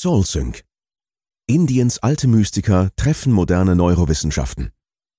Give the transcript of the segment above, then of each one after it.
SoulSync. Indiens alte Mystiker treffen moderne Neurowissenschaften.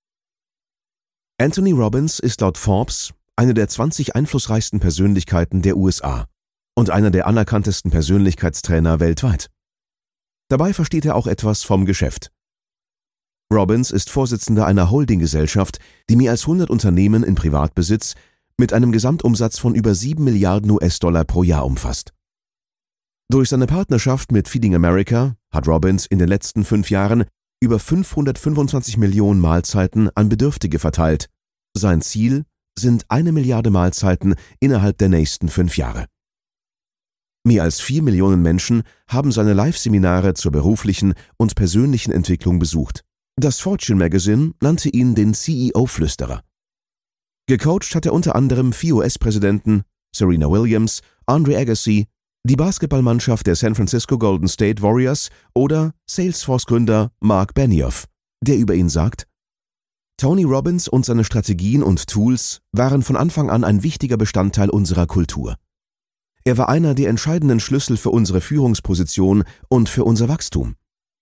Anthony Robbins ist laut Forbes eine der 20 einflussreichsten Persönlichkeiten der USA und einer der anerkanntesten Persönlichkeitstrainer weltweit. Dabei versteht er auch etwas vom Geschäft. Robbins ist Vorsitzender einer Holdinggesellschaft, die mehr als 100 Unternehmen in Privatbesitz mit einem Gesamtumsatz von über 7 Milliarden US-Dollar pro Jahr umfasst. Durch seine Partnerschaft mit Feeding America hat Robbins in den letzten 5 Jahren über 525 Millionen Mahlzeiten an Bedürftige verteilt. Sein Ziel sind 1 Milliarde Mahlzeiten innerhalb der nächsten 5 Jahre. Mehr als 4 Millionen Menschen haben seine Live-Seminare zur beruflichen und persönlichen Entwicklung besucht. Das Fortune Magazine nannte ihn den CEO-Flüsterer. Gecoacht hat er unter anderem 4 US-Präsidenten, Serena Williams, Andre Agassi, die Basketballmannschaft der San Francisco Golden State Warriors oder Salesforce-Gründer Mark Benioff, der über ihn sagt: Tony Robbins und seine Strategien und Tools waren von Anfang an ein wichtiger Bestandteil unserer Kultur. Er war einer der entscheidenden Schlüssel für unsere Führungsposition und für unser Wachstum.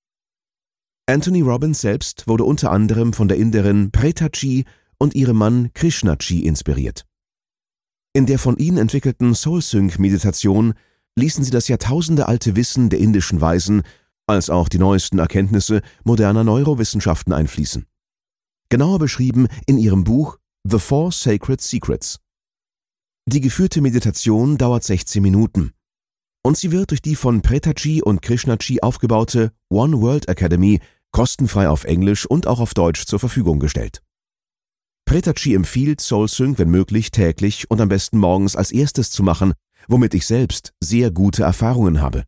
Anthony Robbins selbst wurde unter anderem von der Inderin Pretachi und ihrem Mann Krishnachi inspiriert. In der von ihnen entwickelten SoulSync-Meditation ließen sie das jahrtausendealte Wissen der indischen Weisen als auch die neuesten Erkenntnisse moderner Neurowissenschaften einfließen. Genauer beschrieben in ihrem Buch The 4 Sacred Secrets. Die geführte Meditation dauert 16 Minuten und sie wird durch die von Pretachi und Krishnachi aufgebaute One World Academy kostenfrei auf Englisch und auch auf Deutsch zur Verfügung gestellt. Pretachi empfiehlt SoulSync, wenn möglich, täglich und am besten morgens als erstes zu machen, womit ich selbst sehr gute Erfahrungen habe.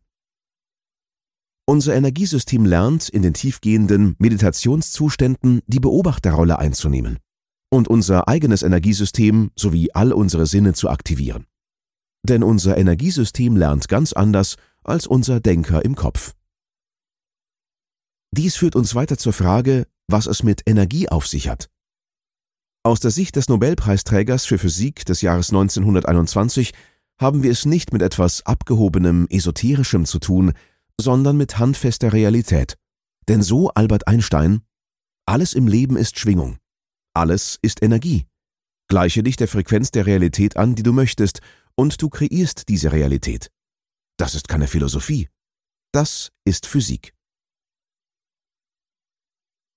Unser Energiesystem lernt, in den tiefgehenden Meditationszuständen die Beobachterrolle einzunehmen und unser eigenes Energiesystem sowie all unsere Sinne zu aktivieren. Denn unser Energiesystem lernt ganz anders als unser Denker im Kopf. Dies führt uns weiter zur Frage, was es mit Energie auf sich hat. Aus der Sicht des Nobelpreisträgers für Physik des Jahres 1921 haben wir es nicht mit etwas Abgehobenem, Esoterischem zu tun, sondern mit handfester Realität. Denn so Albert Einstein: Alles im Leben ist Schwingung. Alles ist Energie. Gleiche dich der Frequenz der Realität an, die du möchtest, und du kreierst diese Realität. Das ist keine Philosophie. Das ist Physik.